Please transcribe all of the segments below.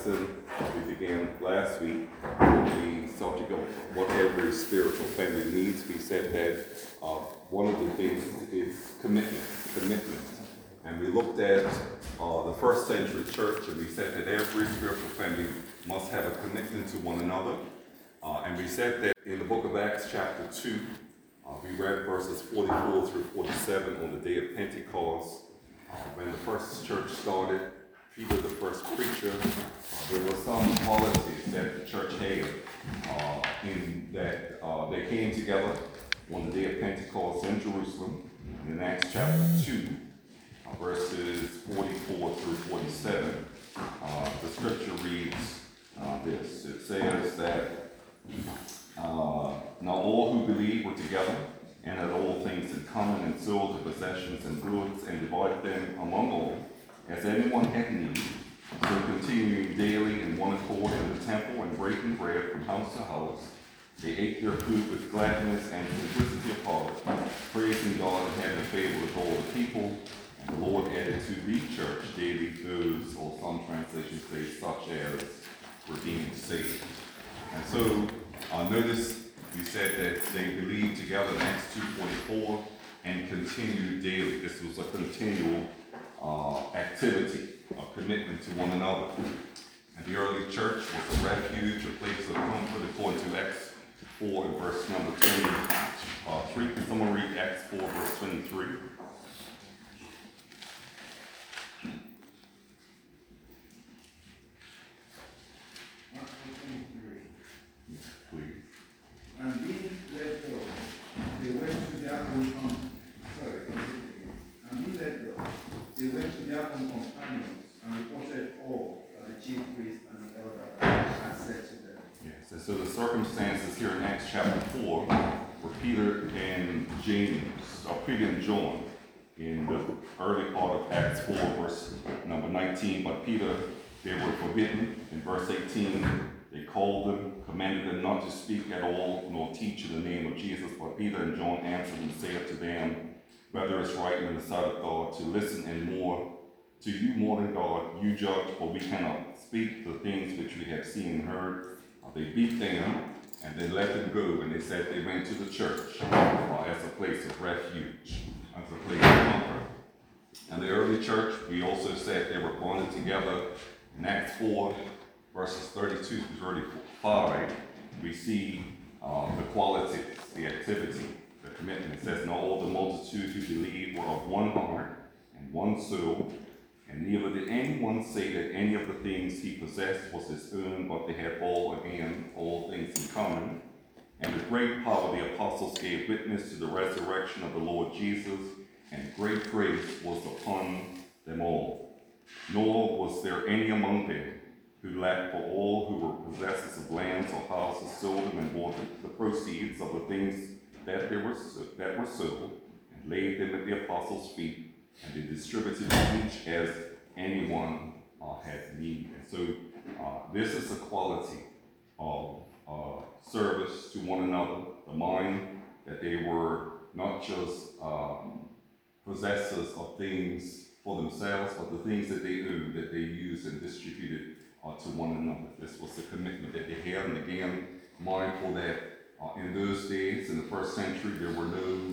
lesson we began last week with the subject of what every spiritual family needs. We said that one of the things is commitment. And we looked at the first century church, and we said that every spiritual family must have a commitment to one another. And we said that in the book of Acts chapter 2, we read verses 44 through 47 on the day of Pentecost. When the first church started, Peter, the first preacher, there were some qualities that the church had in that they came together on the day of Pentecost in Jerusalem. In Acts chapter 2, verses 44 through 47, the scripture reads this. It says that now all who believed were together and had all things in common, and sold their possessions and goods, and divided them among all, as anyone had need. So continuing daily in one accord in the temple, and breaking bread from house to house, they ate their food with gladness and simplicity of heart, praising God and having favor with all the people. And the Lord added to the church daily those, or some translations say, such as were being saved. And so, notice we said that they believed together in Acts 2:44 and continued daily. This was a continual activity, a commitment to one another. And the early church was a refuge, a place of comfort, according to Acts 4 and verse number 23. Can someone read Acts 4 verse 23? And being let go, they went to their own they went to their own companions and reported all that the chief priest and the elder had said to them. Yes, and so the circumstances here in Acts chapter 4 were Peter and John in the early part of Acts 4, verse number 19. But Peter, they were forbidden. In verse 18, they called them, commanded them not to speak at all, nor teach in the name of Jesus. But Peter and John answered and said to them, whether it's right in the sight of God to listen and more to you more than God, you judge, for we cannot speak the things which we have seen and heard. They beat them, and they let them go, and they said they went to the church as a place of refuge, as a place of comfort. And the early church, we also said they were bonded together. In Acts 4, verses 32 to 35, we see the qualities, the activity, the commitment. It says, now all the multitude who believed were of one heart and one soul, and neither did anyone say that any of the things he possessed was his own, but they had all things in common. And with great power the apostles gave witness to the resurrection of the Lord Jesus, and great grace was upon them all. Nor was there any among them who lacked, for all who were possessors of lands or houses sold them and bought the proceeds of the things that were sold, and laid them at the apostles' feet, and they distributed to each as anyone had need. And so this is a quality of service to one another, the mind that they were not just possessors of things for themselves, but the things that they owned, that they used and distributed to one another. This was the commitment that they had. And again, mindful that in those days, in the first century, there were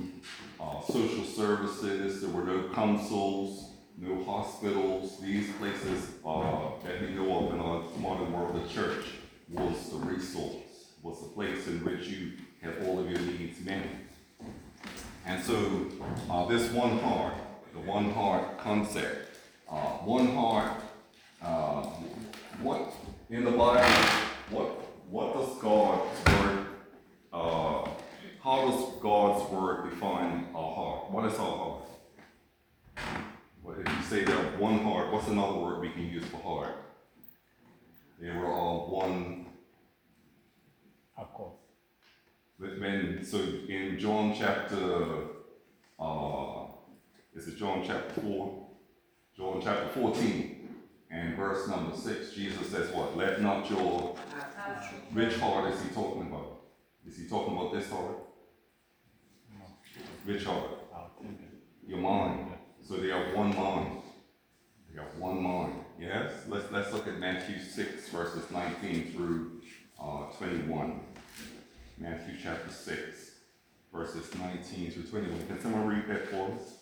no social services, there were no councils, no hospitals. These places that we know of in our modern world, the church was the resource, was the place in which you had all of your needs met. And so this one heart, the one heart concept, one heart, what in the Bible, what does God's word, how does God's word define our heart? What is our heart? Well, if you say they're one heart, what's another word we can use for heart? They were all one. Accord. So in John chapter, is it John chapter 4? John chapter 14 and verse number 6, Jesus says what? Let not your, which heart is he talking about? Is he talking about this heart? No. Which heart? Our thinking. Your mind. So they are one mind. They are one mind. Yes, let's look at Matthew 6, verses 19 through 21. Matthew chapter 6, verses 19 through 21. Can someone read that for us?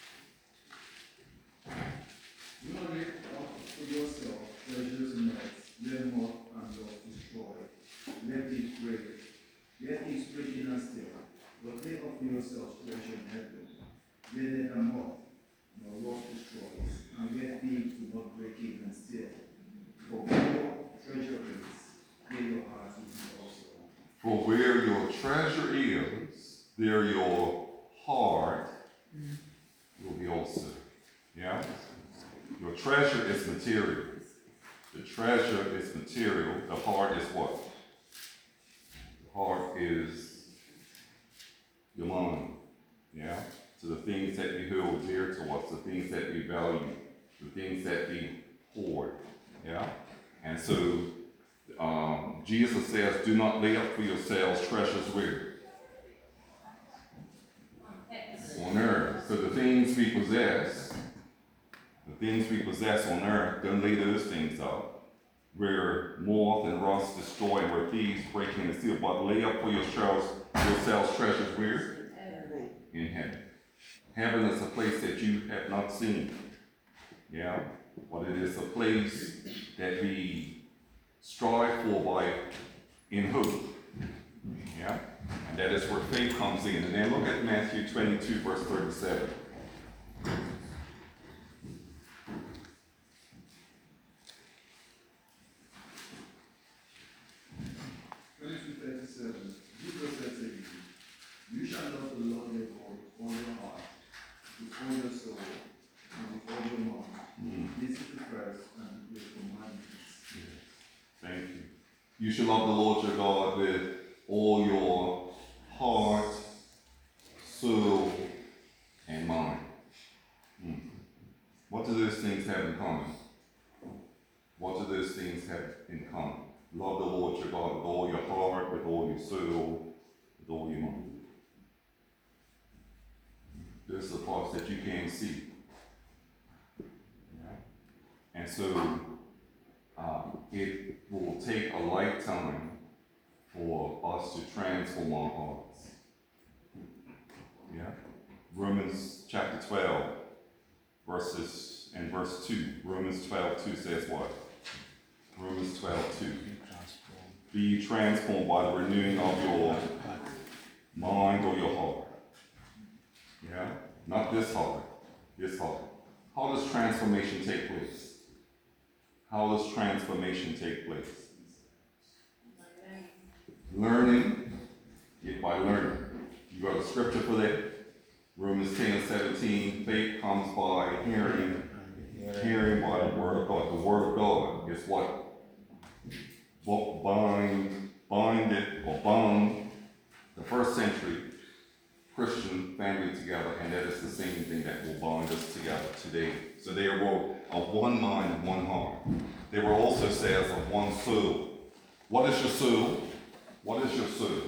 Do not lay up for yourself treasures in earth, where moth and rust destroy. Let it break. Let it break in and still. But lay up for yourselves treasure in heaven, where neither moth nor rust destroys, and where thieves do not break in and steal. For where your treasure is, there your heart will be also. For where your treasure is, there your heart will be also. Yeah? Your treasure is material. The treasure is material. The heart is what? The heart is your mind. Yeah? So the things that we hold dear to us, the things that we value, the things that we hoard. Yeah? And so Jesus says, do not lay up for yourselves treasures where? On earth. So the things we possess on earth, don't lay those things up where moth and rust destroy and where thieves break in and steal, but lay up for yourselves treasures where? In heaven. Heaven is a place that you have not seen. Yeah? But it is a place that we strive for by in hope. Yeah? And that is where faith comes in. And then look at Matthew 22, verse 37. 22:37. Jesus said to you, you shall love the Lord your God with all your heart, with all your soul, and with all your mind. This is the first and the great commandments. Thank you. You shall love the Lord your God with all your heart, soul, and mind. What do those things have in common? What do those things have in common? Love the Lord your God with all your heart, with all your soul, with all your mind. Those are the parts that you can't see. Yeah. And so it will take a lifetime for us to transform our hearts. Yeah. Romans chapter 12, verse 2. Romans 12:2 says what? Romans 12:2. Be ye transformed by the renewing of your mind or your heart. Yeah? Not this heart. This heart. How does transformation take place? How does transformation take place? Learning. Get by learning. You got a scripture for that? Romans 10:17. Faith comes by hearing by the word of God. The word of God is what bound the first century Christian family together, and that is the same thing that will bind us together today. So they were of one mind and one heart. They were also says of one soul. What is your soul? What is your soul?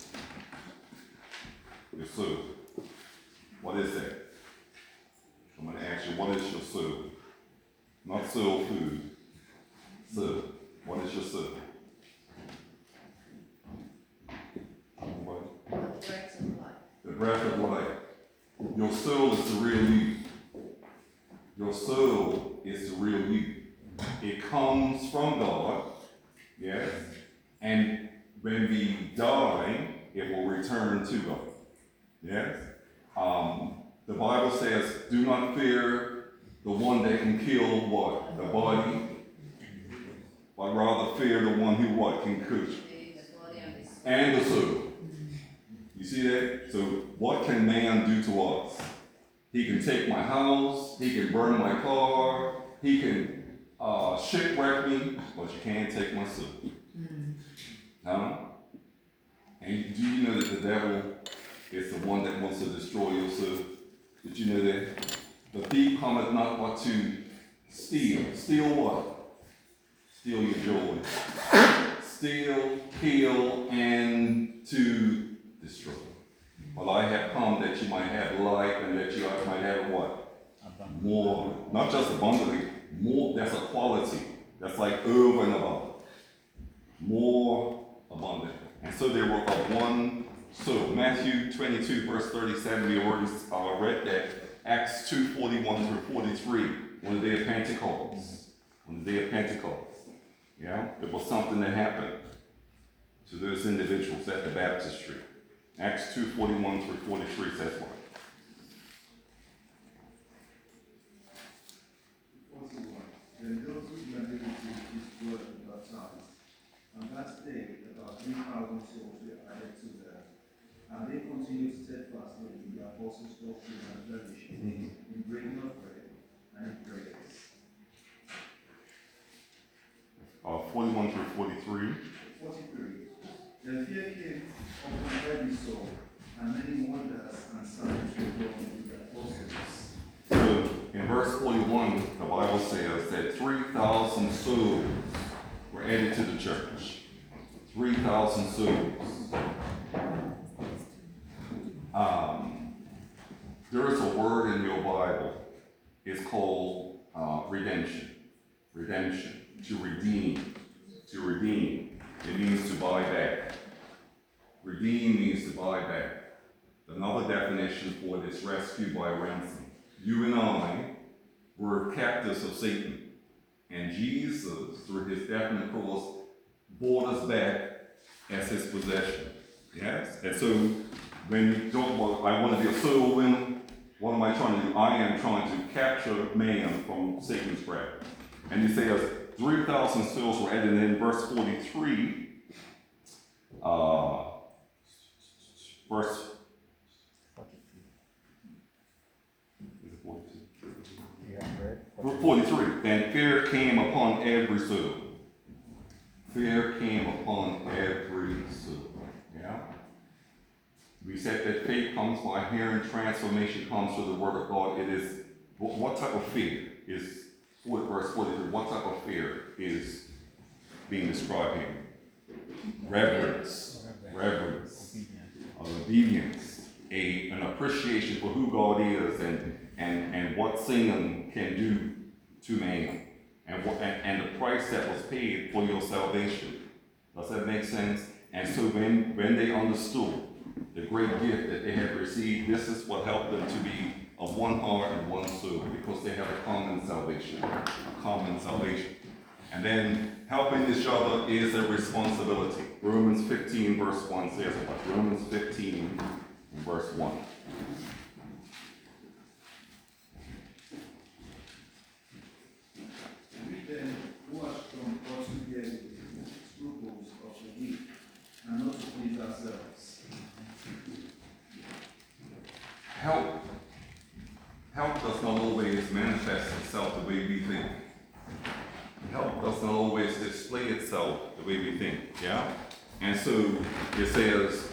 Your soul. What is that? I'm going to ask you, what is your soul? Not soul food. Soul. What is your soul? The breath of life. Your soul is the real you. Your soul is the real you. It comes from God, yes, and when we die, it will return to God, yes. The Bible says, do not fear the one that can kill what? The body, but rather fear the one who what? Can kill and the soul. You see that? So what can man do to us? He can take my house, he can burn my car, he can shipwreck me, but you can't take my soul. Huh? And do you know that the devil is the one that wants to destroy your soul? Did you know that? The thief cometh not but to steal. Steal what? Steal your joy. Steal, kill, and to destroy. Well, I have come that you might have life and that you might have what? More, not just abundantly, More, that's a quality. That's like over and above. More abundant. And so they were of one soul. Matthew 22, verse 37, we already read that. Acts 2, 41 through 43, on the day of Pentecost. On the day of Pentecost. Yeah? It was something that happened to those individuals at the baptistry. Acts 2, 41 through 43 says what? 41. Then those who believed his word were baptized. On that day, about 3,000 souls were added to them. And they continued steadfastly in the apostles' doctrine and fellowship, in breaking of bread and in prayers. 41 through 43. 43. Then fear came upon every soul, and many wonders and signs were done in the apostles. So in verse 41, the Bible says that 3,000 souls were added to the church. 3,000 souls. There is a word in your Bible. It's called redemption. Redemption. To redeem. To redeem. It means to buy back. Redeem means to buy back. Another definition for it is rescue by ransom. You and I were captives of Satan. And Jesus, through his death on the cross, bought us back as his possession. Yes? And so, when you talk about, I want to be a soul winner, what am I trying to do? I am trying to capture man from Satan's grab. And he says, 3,000 souls were added in verse 43. Verse 43. Then fear came upon every soul. Fear came upon every soul. Yeah? We said that faith comes by hearing, transformation comes through the word of God. It is, what type of fear is, verse 43, what type of fear is being described here? Reverence. Reverence. Obedience. An appreciation for who God is and what singing can do to man, and the price that was paid for your salvation. Does that make sense? And so when they understood the great gift that they had received, this is what helped them to be of one heart and one soul, because they have a common salvation. A common salvation. And then helping each other is a responsibility. Romans 15 verse 1 says what? Romans 15 verse 1. Who are strong ought to bear the scruples of the weak, and not to please ourselves. Help does not always manifest itself the way we think. Help does not always display itself the way we think. Yeah? And so it says,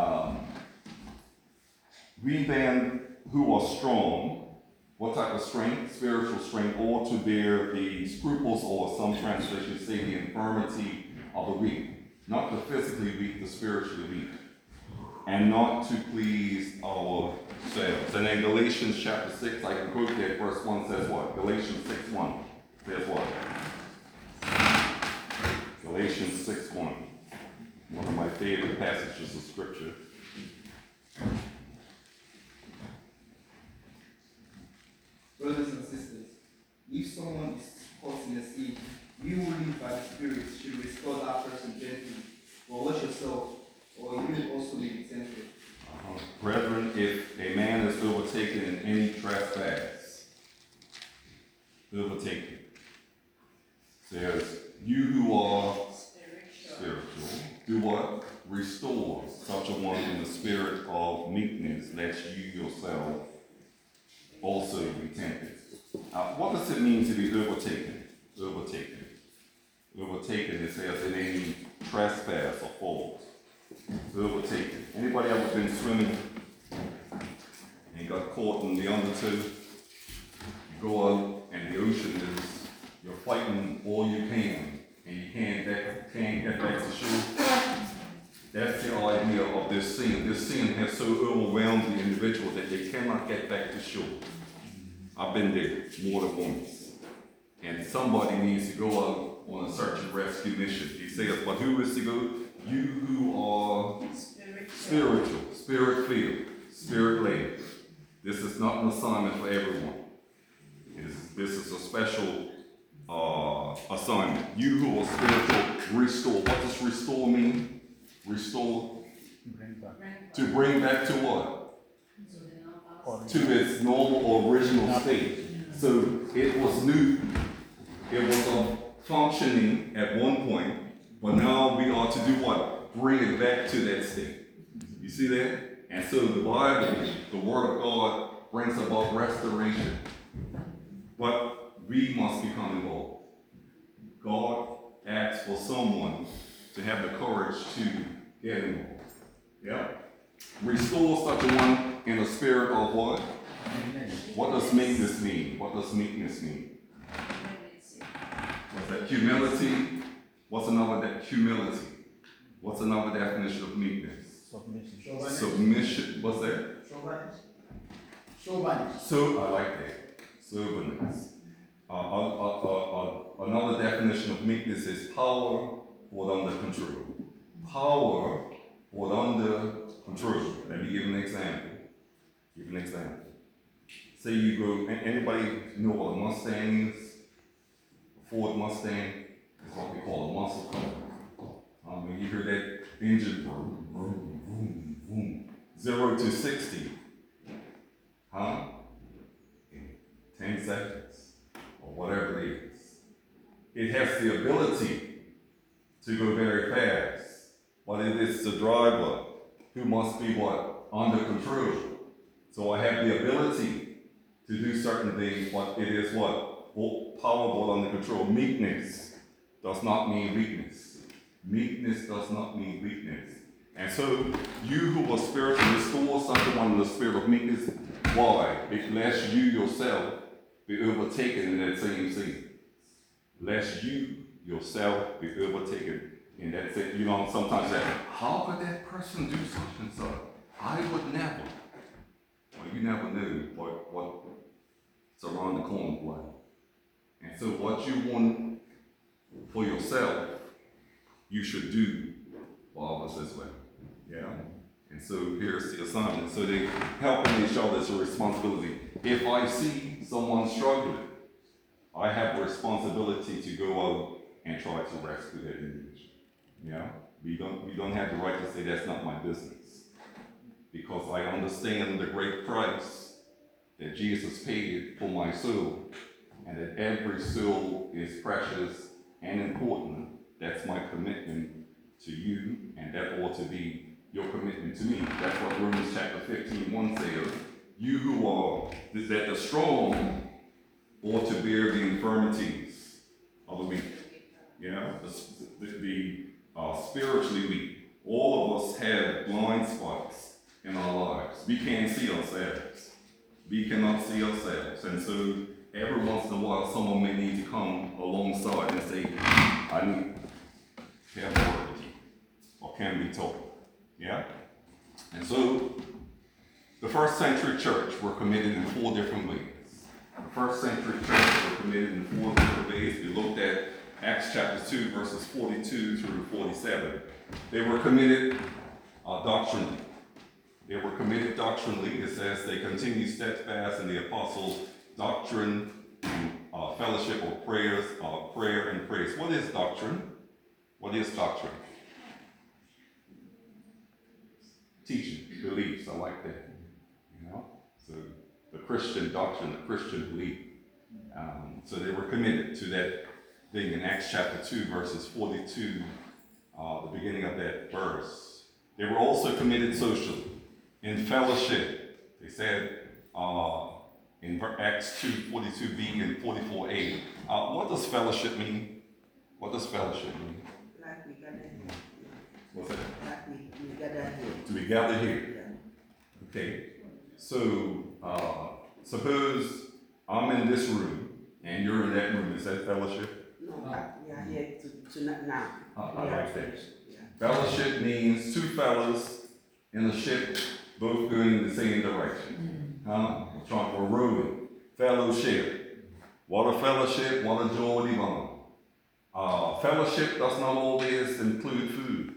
we then who are strong, what type of strength? Spiritual strength, or to bear the scruples, or some translations say the infirmity of the weak. Not the physically weak, the spiritually weak. And not to please ourselves. And in Galatians chapter 6, I can quote that, verse 1 says what? Galatians 6:1 says what? Galatians 6:1. One of my favorite passages of scripture. Brothers and sisters, if someone is caught in a sin, you who live by the Spirit should restore that person gently, or watch yourself, or you will also be tempted. Brethren, if a man is overtaken in any trespass, overtaken, says, you who are spiritual, do what? Restore such a one in the spirit of meekness, lest you yourself also be tempted. What does it mean to be overtaken? Overtaken. Overtaken, it says, in any trespass or fault. Overtaken. Anybody ever been swimming and got caught in the undertow? You go out and the ocean is, you're fighting all you can, and you can't get back to shore. That's the idea of this sin. This sin has so overwhelmed the individual that they cannot get back to shore. I've been there more than once. and somebody needs to go out on a search and rescue mission. He says, but who is to go? You who are spiritual, spirit-filled, spirit-led. This is not an assignment for everyone. This is a special assignment. You who are spiritual, restore. What does restore mean? Restore. Bring back. To bring back to what? Or To its normal or original state. So it was new. It was functioning at one point, but now we are to do what? Bring it back to that state. You see that? And so the Bible, the Word of God, brings about restoration. But we must become involved. God asks for someone to have the courage to get involved. Yeah? Restore such a one in a spirit of what? What does meekness mean? What does meekness mean? What's that? Humility. What's another humility? What's another definition of meekness? submission. Submission. What's that? Soberness. So I like that. Soberness. Another definition of meekness is power brought under control. Power brought under control. Let me give an example. Say you go, anybody know what a Mustang is? A Ford Mustang is what we call a muscle car. When you hear that engine vroom, vroom, vroom, vroom, 0 to 60, in 10 seconds, or whatever it is. It has the ability to go very fast, but it is the driver who must be what? Under control. So I have the ability to do certain things, but it is what? Power brought under control. Meekness does not mean weakness. Meekness does not mean weakness. And so, you who are spiritual, restore someone in the spirit of meekness. Why? Lest you yourself be overtaken in that same sin. Lest you yourself be overtaken in that sin. You know, sometimes say, how could that person do such and such? I would never. Well, you never knew what's around the corner for life. And so what you want for yourself, you should do for others as well. Yeah? And so here's the assignment. So they helping each other is a responsibility. If I see someone struggling, I have a responsibility to go out and try to rescue that individual. Yeah? We don't have the right to say that's not my business. Because I understand the great price that Jesus paid for my soul, and that every soul is precious and important. That's my commitment to you, and that ought to be your commitment to me. That's what Romans chapter 15:1 says. You who are that the strong ought to bear the infirmities of the weak. Yeah, the spiritually weak. All of us have blind spots in our lives. We can't see ourselves. We cannot see ourselves. And so every once in a while, someone may need to come alongside and say, I need to have a word with you, or can be told. Yeah? And so, the first century church were committed in 4 different ways. The first century church were committed in 4 different ways. We looked at Acts chapter 2, verses 42 through 47. They were committed doctrinally. It says they continued steadfast in the apostles' doctrine, fellowship of prayers, prayer and praise. What is doctrine? What is doctrine? Teaching, beliefs. I like that. You know, so the Christian doctrine, the Christian belief. So they were committed to that thing in Acts chapter 2, verses 42, the beginning of that verse. They were also committed socially, in fellowship. They said in Acts 2:42b and 44a. What does fellowship mean? What does fellowship mean? Like we gather here. What's that? Like we gather here. To be gathered here. Yeah. Okay. So suppose I'm in this room and you're in that room. Is that fellowship? No, but we are here to now. I like that. Yeah. Fellowship means 2 fellas in a ship, both going in the same direction. We're rowing. Fellowship. What a fellowship, what a joy divine. Fellowship does not always include food.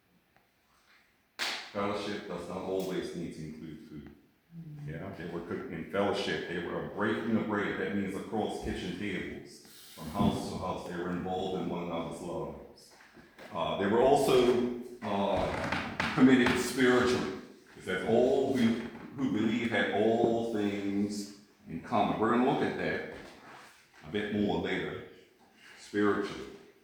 Fellowship does not always need to include food. Yeah, they were cooking in fellowship. They were breaking the bread. That means across kitchen tables, from house to house. They were involved in one another's lives. They were also committed spiritually. It says all who believe had all things in common. We're going to look at that a bit more later, spiritually.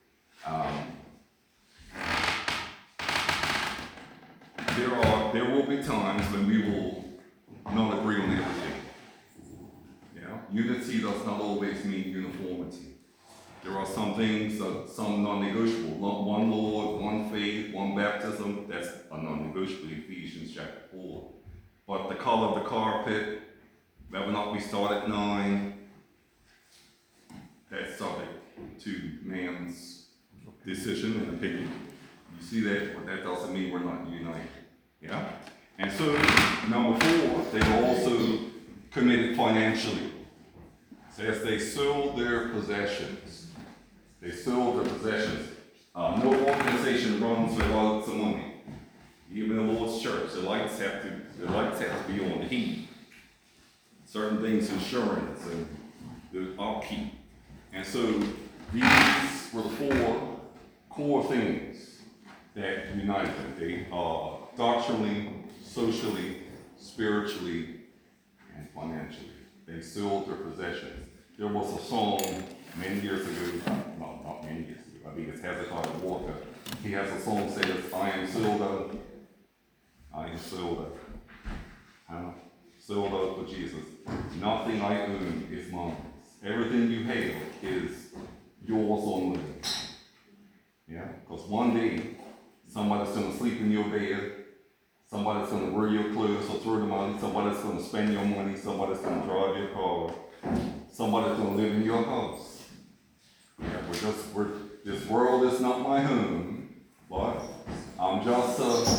There will be times when we will not agree on everything. Yeah? Unity does not always mean uniformity. There are some things, some non-negotiable. One Lord, one faith, one baptism, that's a non-negotiable in Ephesians chapter 4. But the color of the carpet, whether or not we start at 9, that's subject to man's decision and opinion. You see that, but that doesn't mean we're not united. Yeah? And so, number 4, they were also committed financially. It says they sold their possessions. They sold their possessions. No organization runs without some money. Even the Lord's church, the lights have to be on the heat. Certain things, insurance and the upkeep. And so these were the 4 core things that united them. They are doctrinally, socially, spiritually, and financially. They sold their possessions. There was a song many years ago, well, not many years ago, I think it's Hezekiah Walker. He has a song that says, I am sold out. I am sold out. Sold out for Jesus. Nothing I own is mine. Everything you have is yours only. Yeah? Because one day, somebody's going to sleep in your bed. Somebody's going to wear your clothes or throw them out. Somebody's going to spend your money. Somebody's going to drive your car. Somebody's going to live in your house. Yeah, this world is not my home, but I'm just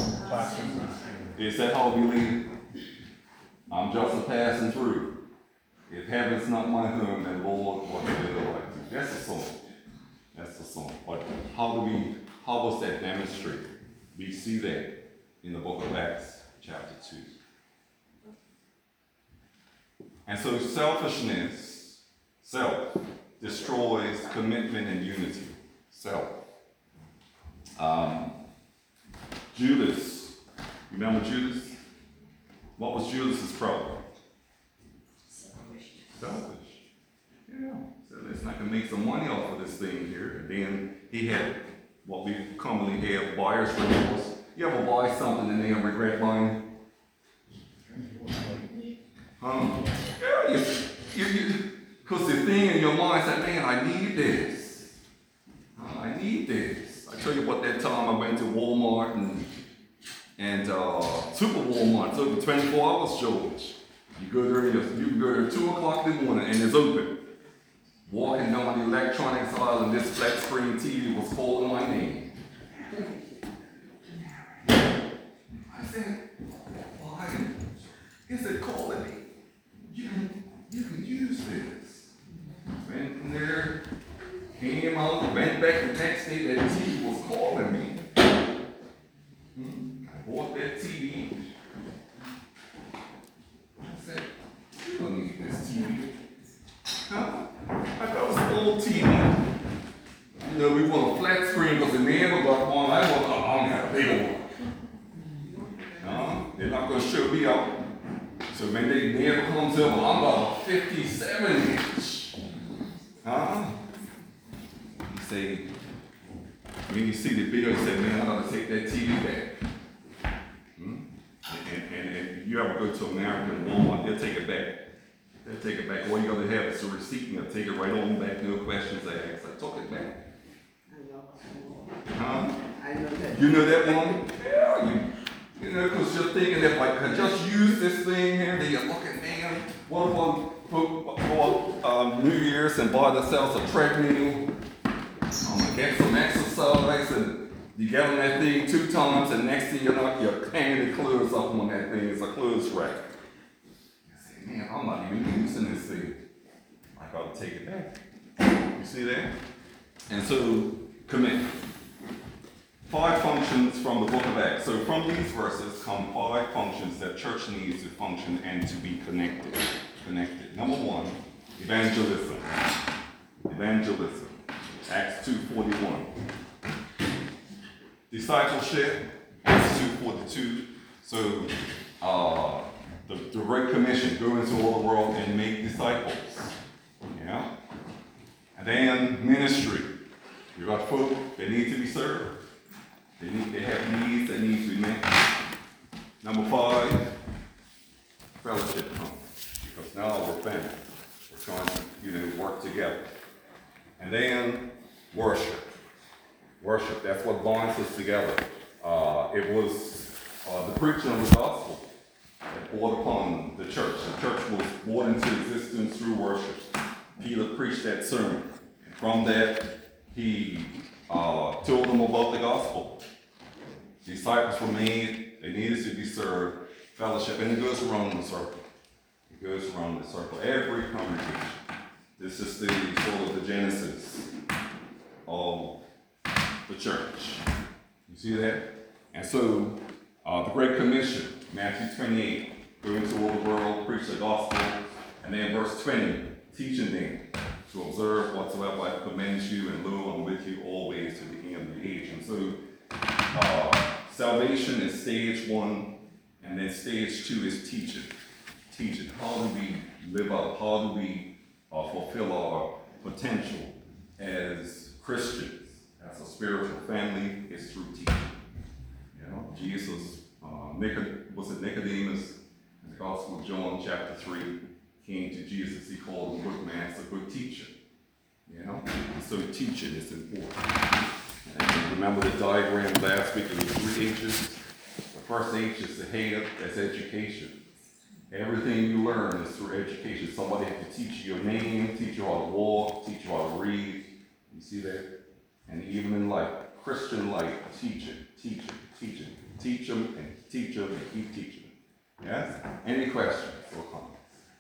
is that how we live? I'm just a passing through. If heaven's not my home, then Lord, what will I like to? That's the song. That's the song. But how was that demonstrated? We see that in the book of Acts, chapter 2. And so selfishness, self, destroys commitment and unity. Self. Judas, remember Judas? What was Judas's problem? Selfish. Yeah. So let's not gonna make some money off of this thing here. And then he had what we commonly have buyer's remorse. You ever buy something and then regret buying? Yeah, because the thing in your mind said, man, I need this. I need this. I tell you what, that time I went to Walmart and Super Walmart, it's open 24 hours, George. You can go there 2 o'clock in the morning and it's open. Walking down the electronics aisle and this flat screen TV was calling my name. I said, why is it calling me? You can use this. Went from there, came out, went back the next day, that TV was calling me. I bought that TV. I said, you don't need this TV. Huh? I thought it was an old TV. You know, we want a flat screen because the neighbor got one. I don't have a big one. They're not going to show me up. So when the neighbor comes over, I'm about a 57-inch. You say, when you see the bill, you say, man, I got to take that TV back. And you ever go to American Walmart, they'll take it back. They'll take it back. All you got to have is a receipt and they'll take it right on back. No questions asked. I took it back. I know that. You know that one? Yeah, you know, because you're thinking if I could just use this thing here, then you're looking, man, what about New Year's and buy themselves a treadmill? I'm going to get some exercise, and you get on that thing 2 times, and next thing you know, you're hanging the clothes up on that thing. It's a clothes rack. You say, man, I'm not even using this thing. Like gotta take it back. You see that? And so, commitment. 5 functions from the book of Acts. So from these verses come 5 functions that church needs to function and to be connected. Number 1, evangelism. Evangelism. Acts 2:41. Discipleship, Acts 2:42. So the Great Commission, go into all the world and make disciples. Yeah? And then ministry. You got folk that need to be served. They have needs that need to be met. Number 5, fellowship comes. Because now we're family. We're trying to, work together. And then worship. Worship, that's what binds us together. It was the preaching of the gospel that brought upon the church. The church was brought into existence through worship. Peter preached that sermon. And from that, he told them about the gospel. Disciples were made, they needed to be served, fellowship, and it goes around the circle. It goes around the circle. Every congregation. This is the sort of the genesis of the church. You see that? And so, the Great Commission, Matthew 28, go into all the world, preach the gospel, and then verse 20, teaching them to observe whatsoever I command you, and lo, I'm with you always to the end of the age. And so, salvation is stage 1, and then stage 2 is teaching. Teaching. How do we live up? How do we fulfill our potential as Christians, as a spiritual family? Is through teaching. Jesus, was it Nicodemus in the Gospel of John, chapter 3, came to Jesus. He called him good master, good teacher. So teaching is important. And remember the diagram last week, it was 3 H's. The first H is the head, that's education. Everything you learn is through education. Somebody has to teach you your name, teach you how to walk, teach you how to read. You see that? And even in life, Christian life, teaching. Teach them and teach them and keep teaching. Yes? Any questions or comments?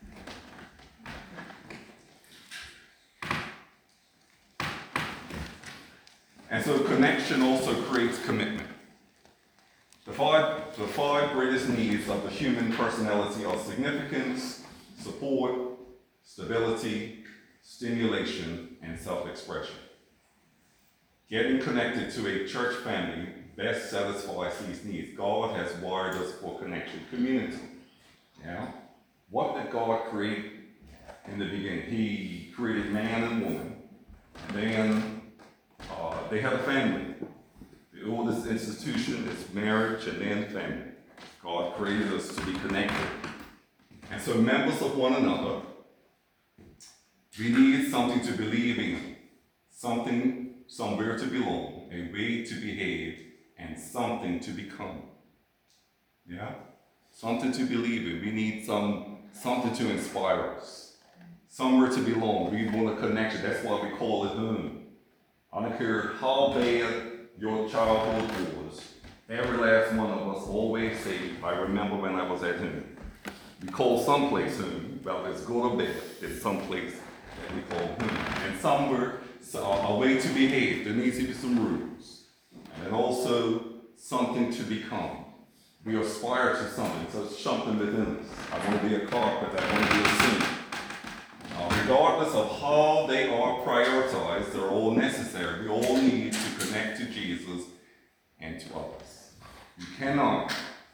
And so connection also creates commitment. The five greatest needs of the human personality are significance, support, stability, stimulation, and self-expression. Getting connected to a church family best satisfies these needs. God has wired us for connection, community. What did God create in the beginning? He created man and woman, and then they had a family. The oldest institution is marriage and then family. God created us to be connected. And so members of one another, we need something to believe in, something, somewhere to belong, a way to behave, and something to become. Something to believe in. We need something to inspire us. Somewhere to belong. We want a connection. That's why we call it home. I don't care how bad your childhood was. Every last one of us always say, I remember when I was at home. We call someplace home. Well, it's go to bed. It's someplace that we call home. And somewhere, a way to behave. There needs to be some rules. And also something to become. We aspire to something, so it's something within us. I want to be a carpenter, I want to be a singer. Regardless of how they are prioritized, they're all necessary. We all need to connect to Jesus and to others. You cannot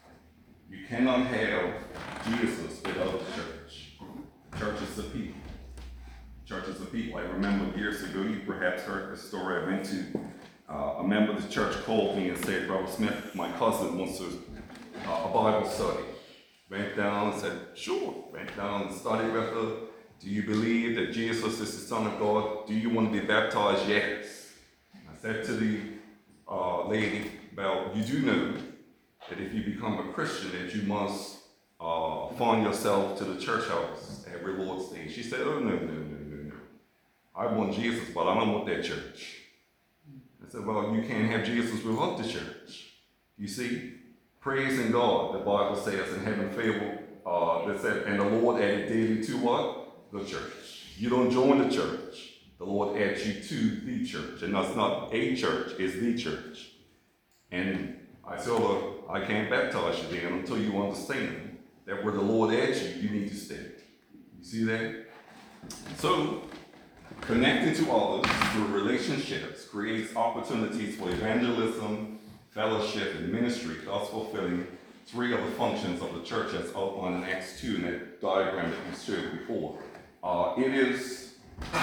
have Jesus without the church. The church is the people. Church is the people. I remember years ago, you perhaps heard the story. I went to a member of the church called me and said, Brother Smith, my cousin wants a Bible study. Went down and said, sure. Went down and studied with her. Do you believe that Jesus is the Son of God? Do you want to be baptized? Yes. I said to the lady, well, you do know that if you become a Christian, that you must find yourself to the church house every Lord's Day. She said, oh, no. I want Jesus, but I don't want that church. I said, well, you can't have Jesus without the church. You see, praising God, the Bible says in heaven favor, that said, and the Lord added daily to what? The church. You don't join the church. The Lord adds you to the church. And that's not a church, it's the church. And I tell her, I can't baptize you then until you understand that where the Lord adds you, you need to stay. You see that? So, connecting to others through relationships creates opportunities for evangelism, fellowship, and ministry, thus fulfilling three of the functions of the church as outlined in Acts 2 in that diagram that we showed before. It is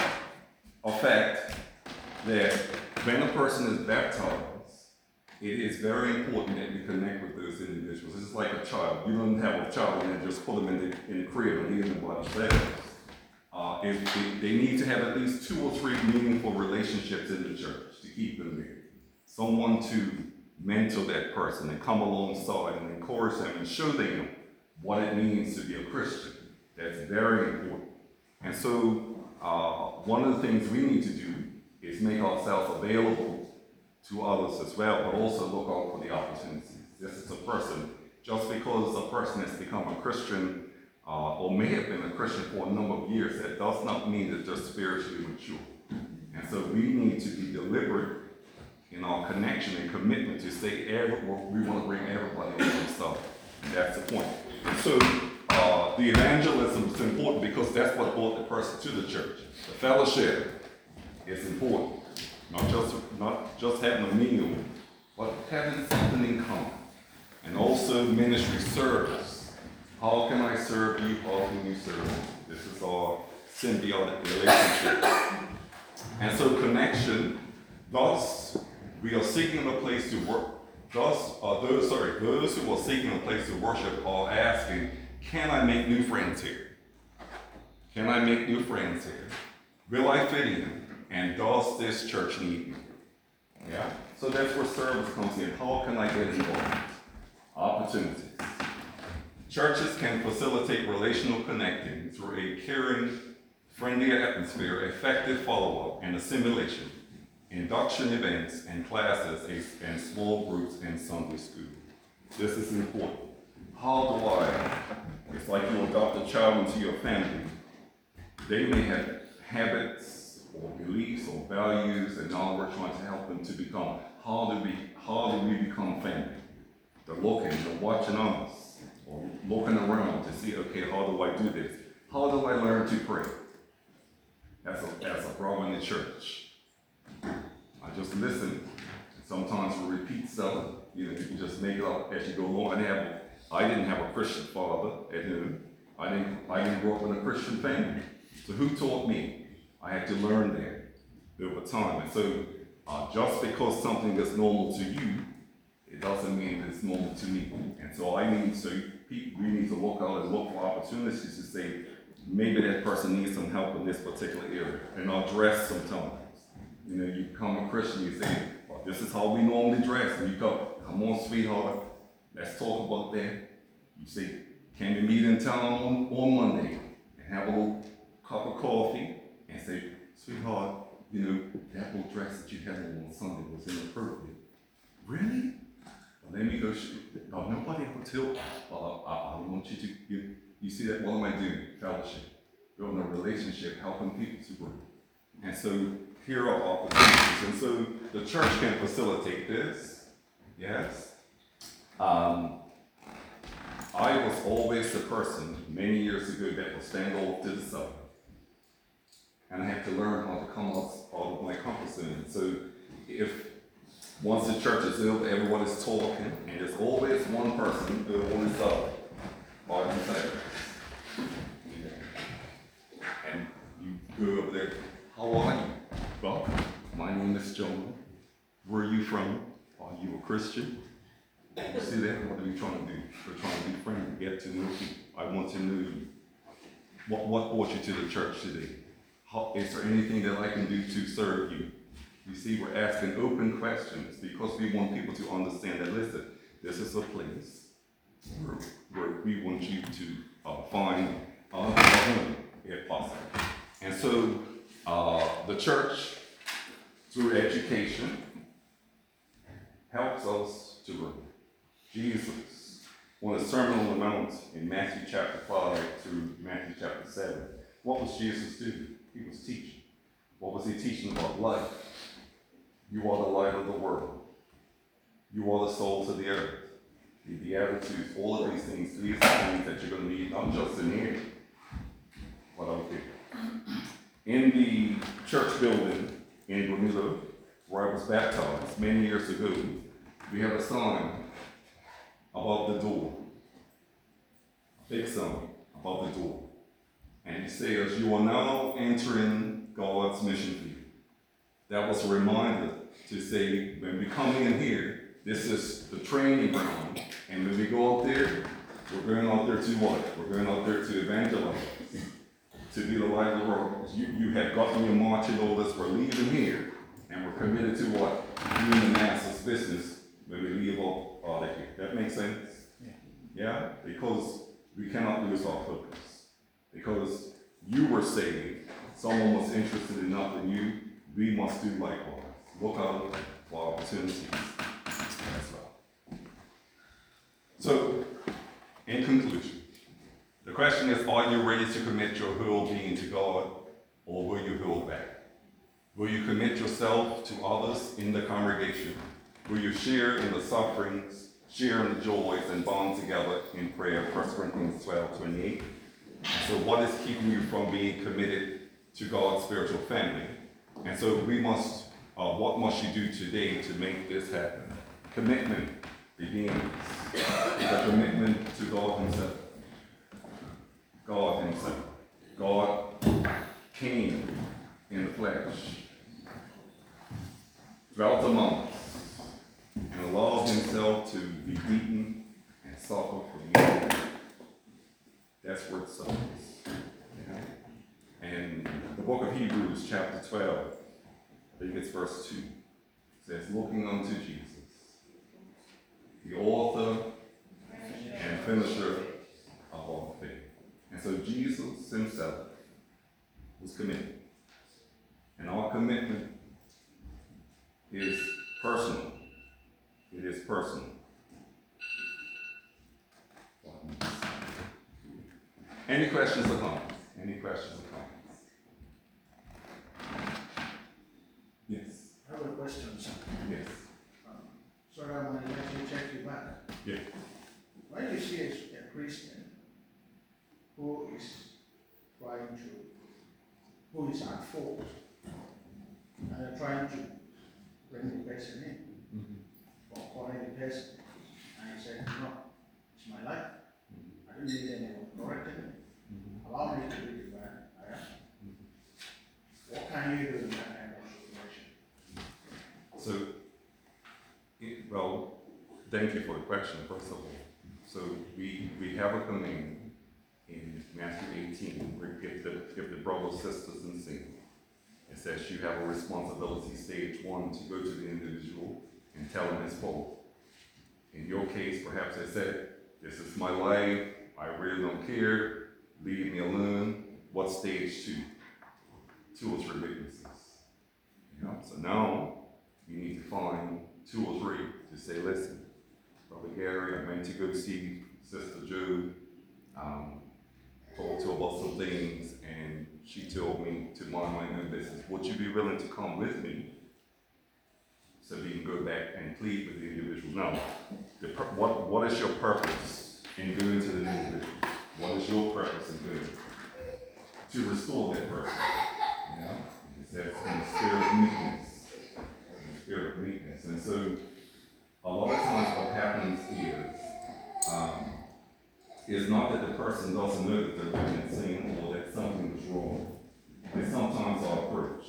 a fact that when a person is baptized, it is very important that we connect with those individuals. It's like a child. You don't have a child and then just put them in the crib and leave them by themselves. They need to have at least 2 or 3 meaningful relationships in the church to keep them there. Someone to mentor that person and come alongside and encourage them and show them what it means to be a Christian. That's very important. And so one of the things we need to do is make ourselves available to others as well, but also look out for the opportunities. This is a person, just because a person has become a Christian or may have been a Christian for a number of years, that does not mean that they're spiritually mature. And so we need to be deliberate in our connection and commitment to say we want to bring everybody on the side. That's the point. So the evangelism is important because that's what brought the person to the church. The fellowship is important. Not just having a meal, but having something in common. And also ministry service. How can I serve you? How can you serve me? This is our symbiotic relationship. And so connection, thus we are seeking a place to work. Thus, those who are seeking a place to worship are asking, can I make new friends here? Can I make new friends here? Will I fit in? And does this church need me? Yeah? So that's where service comes in. How can I get involved? Opportunities. Churches can facilitate relational connecting through a caring, friendly atmosphere, effective follow-up and assimilation, induction events and classes and small groups and Sunday school. This is important. How do I? It's like you adopt a child into your family. They may have habits or beliefs or values, and now we're trying to help them to become. How do we become family? They're looking, they're watching us, or looking around to see, okay, how do I do this? How do I learn to pray? As a brother in the church. I just listen. Sometimes we repeat stuff. You just make it up as you go along. I didn't have a Christian father at home. I didn't grow up in a Christian family. So who taught me? I had to learn that over time. And so just because something is normal to you, it doesn't mean that it's normal to me. And so we need to look out and look for opportunities to say, maybe that person needs some help in this particular area. And I'll dress sometimes. You become a Christian, you say, well, this is how we normally dress. And you go, come on, sweetheart, let's talk about that. You say, can we meet in town on Monday and have a little cup of coffee and say, sweetheart, that little dress that you had on Sunday was inappropriate. Really? Well, let me go nobody ever tell. I want you to, you see that, what am I doing? Fellowship. Building a relationship, helping people to grow. And so here are opportunities. And so the church can facilitate this. Yes. I was always the person many years ago that would stand off to the side. And I had to learn how to come out of my comfort zone. So once the church is over, everyone is talking, and there's always one person on the side by themselves. And you go over there, how are you? Well, my name is John. Where are you from? Are you a Christian? You see that? What are we trying to do? We're trying to be friendly, get to know people. I want to know you. What brought you to the church today? Is there anything that I can do to serve you? You see, we're asking open questions because we want people to understand that, listen, this is a place where we want you to find a home, if possible. And so the church, through education, helps us to grow. Jesus, on the Sermon on the Mount in Matthew chapter 5 through Matthew chapter 7, what was Jesus doing? he was teaching. What was he teaching about life? You are the light of the world. You are the salt of the earth. The attitudes, all of these things are things that you're going to need, not just in here, but out there. In the church building in Bermuda, where I was baptized many years ago, we have a sign above the door, a big sign above the door. And it says, "You are now entering God's mission field." That was a reminder to say, when we come in here, this is the training ground. And when we go out there, we're going out there to what? We're going out there to evangelize, to be the light of the world. You have gotten your marching orders. We're leaving here, and we're committed to what? Doing the master's business when we leave out of here. That makes sense? Yeah? Because we cannot lose our purpose. Because you were saved, someone was interested enough in you, we must do likewise. Look out for opportunities as well. So, in conclusion, the question is, are you ready to commit your whole being to God, or will you hold back? Will you commit yourself to others in the congregation? Will you share in the sufferings, share in the joys, and bond together in prayer? 1 Corinthians 12:28. So what is keeping you from being committed to God's spiritual family? And so we must, what must you do today to make this happen? Commitment begins with a commitment to God Himself. God Himself. God came in the flesh, dwelt among us, and allowed Himself to be beaten and suffer for you. That's where it starts. Okay? And the book of Hebrews, chapter 12, I think it's verse 2, says, "Looking unto Jesus, the author and finisher of our faith." And so Jesus Himself was committed. And our commitment is personal. It is personal. Any questions or comments? Any questions or comments? Yes. I have a question, sir. Yes. Sorry, I'm going to let you check you back. Yeah. When you see a Christian who is who is at fault, and they're trying to bring the person in, or calling the person, and you say, "No, it's my life. I don't need anyone correcting me. Allow me to be the man I am." What can you do in that kind of situation? So, well, thank you for the question, first of all. So we have a command in Matthew 18, where if the brothers, sisters, and sin, it says you have a responsibility, stage 1, to go to the individual and tell him his fault. In your case, perhaps I said, "This is my life, I really don't care, leave me alone." What's stage 2? 2 or 3 witnesses. So now you need to find 2 or 3 to say, "Listen, Brother Gary, I went to go see Sister Joe, talked to her about some things, and she told me to mind my own business. Would you be willing to come with me so we can go back and plead with the individual?" Now, what is your purpose in going to the individual? What is your purpose in going? To restore that person. It says in the spirit of meekness. In the spirit of meekness. And so, a lot of times what happens is not that the person doesn't know that they're doing a sin or that something was wrong. It's sometimes our approach.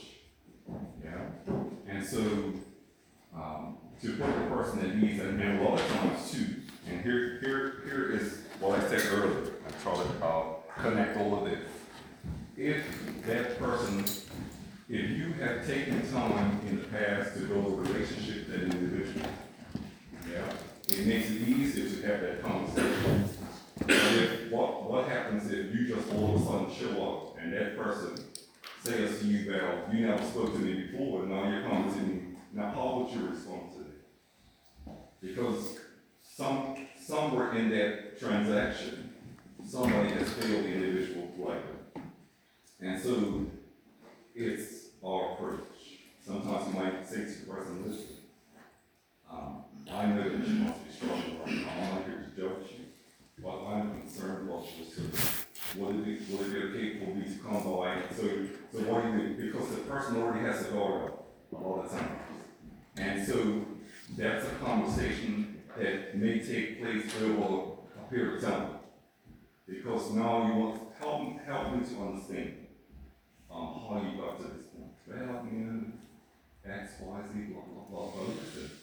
And so, to put the person at ease, and a lot of times too, and here is what I said earlier. I try to connect all of this. If that person, if you have taken time in the past to build a relationship with that individual, it makes it easier to have that conversation. But if what happens if you just all of a sudden show up and that person says to you, "Well, you never spoke to me before, and now you're coming to me." Now, how would you respond to that? Because somewhere in that transaction, somebody has failed the individual like that. And so, it's our approach. Sometimes you might say to the person, listen, I know that you must be struggling right now. I'm not here to judge you, but I'm concerned about your service. Would it be okay for me to come by? So what do you do? Because the person already has a daughter a lot of times. And so that's a conversation that may take place over a period of time. Because now you want to help me to understand how you got to this point. Well, X, Y, Z, blah, blah, blah, blah.